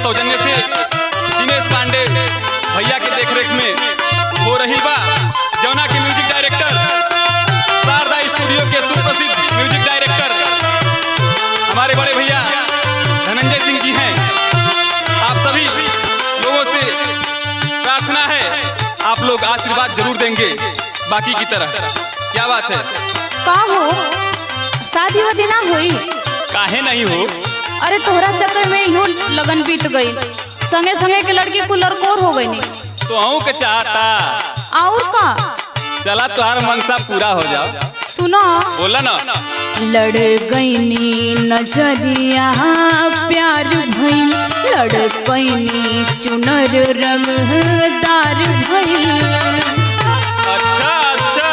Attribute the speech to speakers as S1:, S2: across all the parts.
S1: सौजन्य से दिनेश पांडे भैया के देखरेख में हो रही बा, जौना के म्यूजिक डायरेक्टर शारदा स्टूडियो के सुप्रसिद्ध म्यूजिक डायरेक्टर हमारे बड़े भैया धनंजय सिंह जी हैं। आप सभी लोगों से प्रार्थना है, आप लोग आशीर्वाद जरूर देंगे बाकी की तरह। क्या बात है?
S2: का हो शादी वादी ना हुई?
S1: काहे नहीं हो?
S2: अरे तोहरा चक्कर में यूं लगन बीत गई, संगे संगे के लड़की को लड़कोर हो गई। नहीं
S1: तो हूँ के चाहता
S2: और का?
S1: चला तुहार मनसा पूरा हो जाओ।
S2: सुनो,
S1: बोला ना।
S2: लड़ गईनी नजरिया प्यार भइल, लड़ गईनी चुनर रंगदार भइल।
S1: अच्छा अच्छा,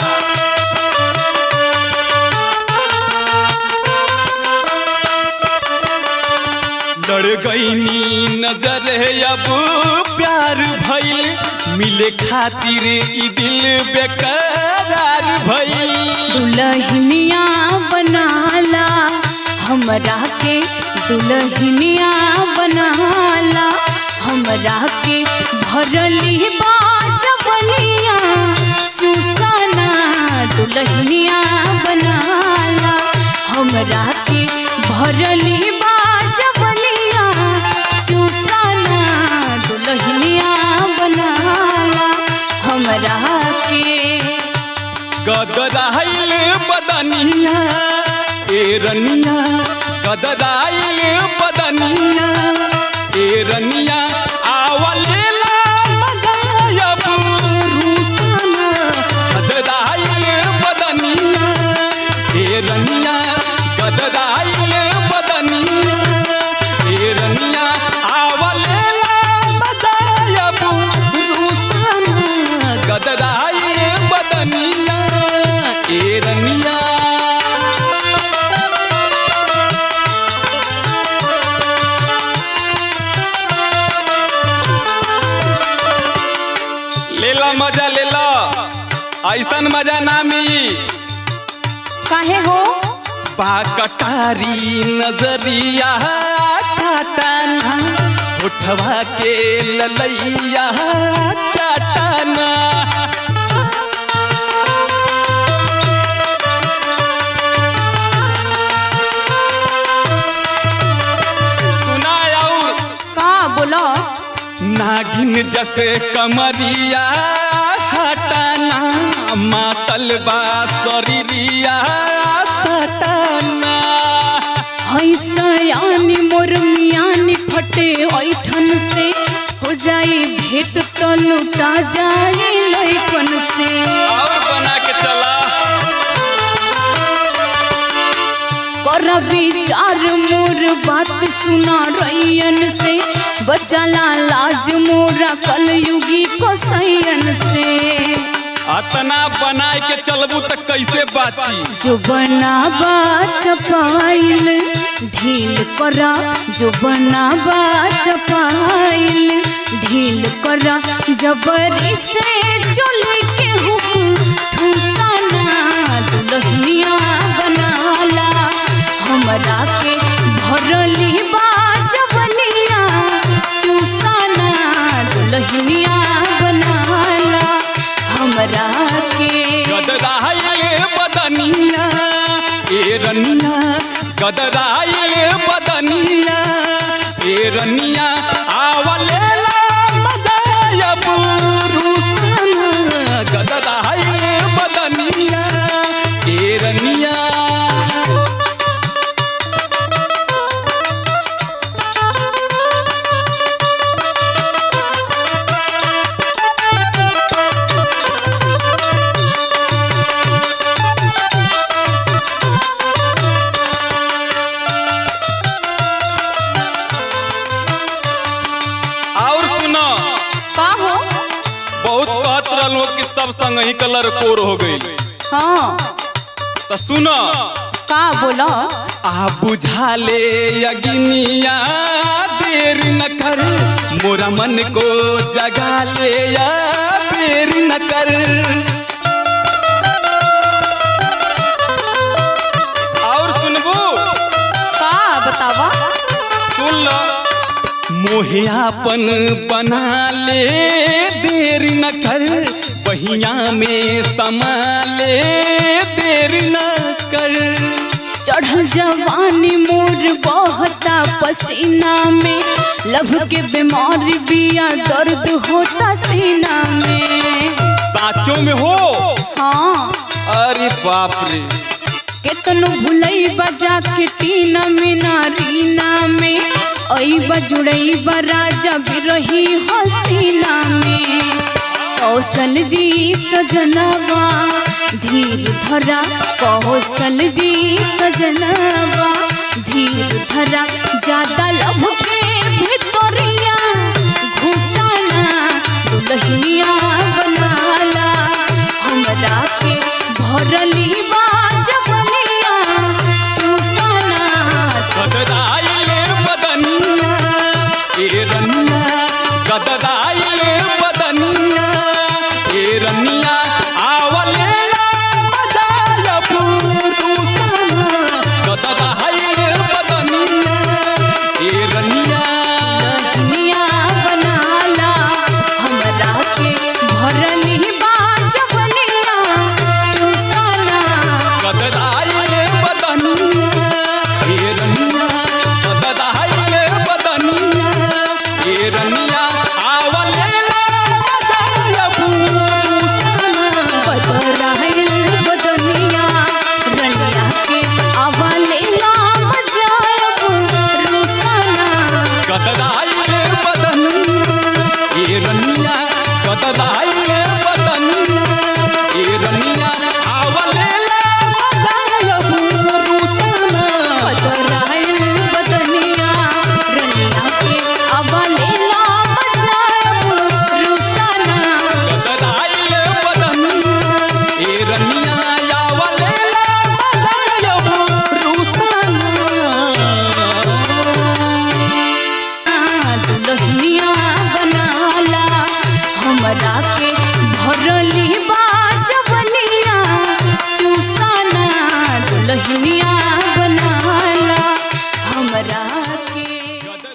S1: लड़ गईनी नजर अब प्यार भइल, मिले खातिर ई दिल बेकरार भइल।
S2: दुल्हनिया बनाला हमरा के, दुल्हनिया बनाला हमरा के, भरली बाजवनिया चूसना। दुल्हनिया बनाला हमरा के, भरली बाजवनिया चूसना। दुल्हनिया बनाला हमरा के।
S1: गदराइल बदनिया ए रनिया, गदराइल बदनिया ए रनिया, आवलेला मजायब रूसना। गदराइल बदनिया ए रनिया, गदराइल बदनिया ए रनिया, आवलेला मजायब रूसना। गदराइल बदनिया ए रनिया। लेला मजा लेला, ऐसन मजा ना मिली।
S2: काहे हो?
S1: बा कटारी नजरिया काटाना, उठवा के ललैया चाटाना। सुना और
S2: का बोलो?
S1: नागिन जैसे कमरिया हटाना, मातल बा शरीरिया सटाना।
S2: हैसयानी मोर मियानी फटे ऐठन से, हो जाई भेंट तो लुटा जाई लइकन से।
S1: और बना के चला।
S2: कर विचार मोर बात सुना रैयन से, बचला लाज मोरा कलयुगी को सैयन से।
S1: अतना बनाए के चलबू तक कैसे बाची?
S2: जो बनाबा चपाइल ढील करा, जो बनाबा चपाइल ढील करा। जबरी से चली के हुक ठूसाना। दुल्हनिया बनाला हमरा के, भरली बाजवनिया चूसना। दुल्हनिया बनाला हमरा के।
S1: गदराइल बदनिया ए रनिया, गदराइल बदनिया ए रनिया, आवलेला मजायब रूसना। गदराइल बदनिया ए रनिया। और सुनो,
S2: का हो?
S1: बहुत कहत रहलो कि सब संग ही कलर कोर हो गई।
S2: हाँ
S1: तो सुनो,
S2: का बोलो?
S1: आ बुझाले अग्निया देर न कर, मोरा मन को जगा ले या देर न कर। और सुनबू?
S2: का बतावा?
S1: सुन लो, तोहे आपन बना ले देर न कर, बहिया में समा ले देर न कर।
S2: चढ़ल जवानी मोर बहता पसीना में, लव के बीमारी बिया दर्द होता सीना में।
S1: साचों में हो?
S2: हाँ।
S1: अरे बाप रे।
S2: केतनो भुलई बजा के टीना मीना रीना में, अईबा जुड़ईबा राजा बिरही हसीना में। कौशल जी सजनवा धीर धरा, कौशल जी सजनवा धीर धरा, ज्यादा लभ के भितरिया घुसाना, दुल्हनिया बनाला हमरा के भरली बा जवनिया चूसाना।
S1: गदराइले बदनिया ए रनिया, गदराइले बदनिया ए रनिया, आवले बजाया पुरुषना। गदराइले बदनिया ए रनिया,
S2: दुल्हनिया बनाला हमरा के भरली बा जवनिया चूसाना।
S1: गदराइले बदनिया ए रनिया, गदराइले बदनिया ए रनिया, आवले बजाया पुरुषना।
S2: बदराइल बदनिया रनिया के आवाले नाम जायब रुसना।
S1: गदराइले बदनिया ए रनिया, गदराइले बदनिया ए रनिया, आवले बजाया पुरुषना।
S2: बदराइल बदनिया रनिया के आवाले नाम जायब रुसना।
S1: गदराइले बदनिया ए रनिया, आवले बजाया पुरुषना।
S2: दुल्हनिया बनाला हमरा के भरली बा जवनिया चूसाना। दुल्हनिया